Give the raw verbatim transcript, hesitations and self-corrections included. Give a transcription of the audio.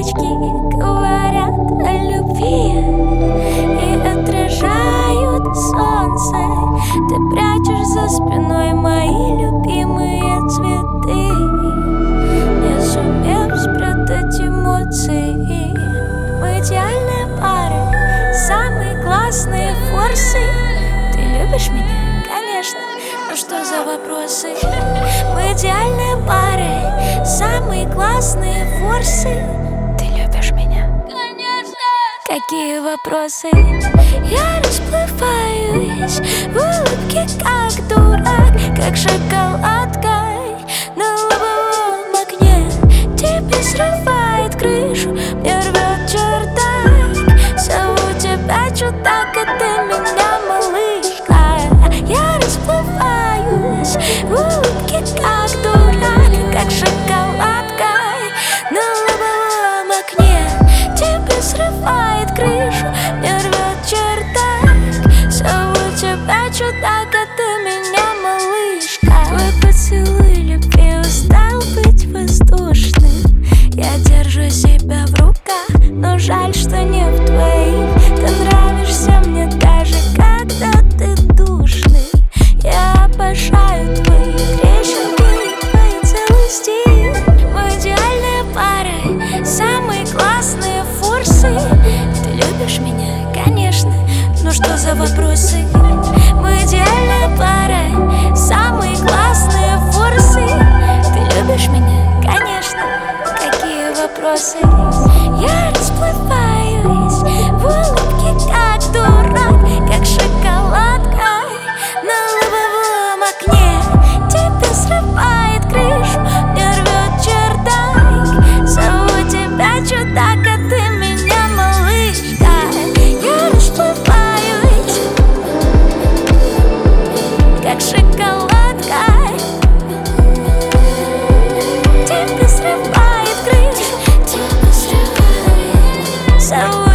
звездочки говорят о любви и отражают солнце. Ты прячешь за спиной мои любимые цветы, не сумев спрятать эмоции. Мы идеальная пара, самые классные форсы. Ты любишь меня? Конечно. Ну что за вопросы? Мы идеальная пара, самые классные форсы. Ты любишь меня? Конечно. Какие вопросы? Я расплываюсь в улыбке, как дурак, как шоколадка на лобовом окне. Тебе срывает крышу, мне рвет чердак. Зову тебя чудак, а ты меня малышка. Я расплываюсь в улыбке, как дурак, как шоколадка на лобовом окне. Тебе срывает крышу, мне рвет чердак. Зову тебя чудак, а ты меня малышка. Твой поцелуй любви устал быть воздушным. Я держу себя в руках, но жаль, что не в твоих. Ты нравишься мне даже когда ты душный. Я обожаю твои трещинки и твои целый стиль. Мы идеальная пара, самые классные форсы. Ты любишь меня? Конечно. Ну что за вопросы? Мы идеальная пара, самые классные форсы. Ты любишь меня? Конечно. Какие вопросы? Я расплываюсь в улыбке, как дурак, как шоколадка на лобовом окне. Тебе срывает крышу, мне рвет чердак. Зову тебя чудак, а ты меня малышка. Я расплываюсь, как шоколадка. Тебе срывает крышу, тебе срывает. Зову